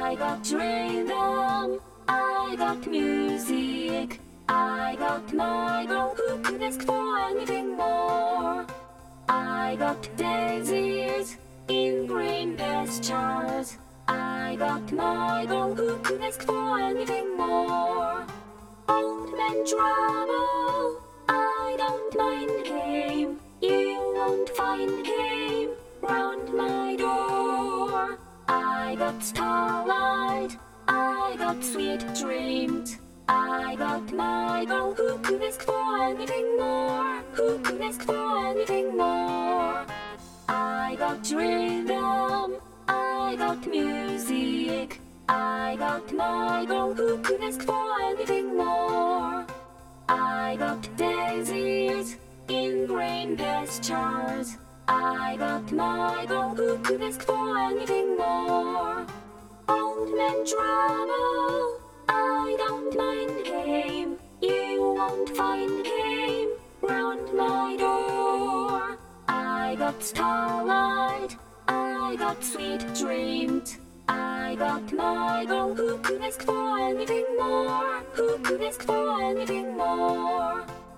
I got rhythm, I got music, I got my girl who could ask for anything more. I got daisies in green pastures, I got my girl who could ask for anything more. Old man trouble, I don't mind him, you won't find him round my door. I got starlight, I got sweet dreams, I got my girl who could ask for anything more, who could ask for anything more. I got rhythm, I got music, I got my girl who could ask for anything more. I got daisies in green pastures, I got my girl who could ask for anything more. Old man trouble, I don't mind him, you won't find him round my door. I got starlight, I got sweet dreams, I got my girl who could ask for anything more, who could ask for anything more.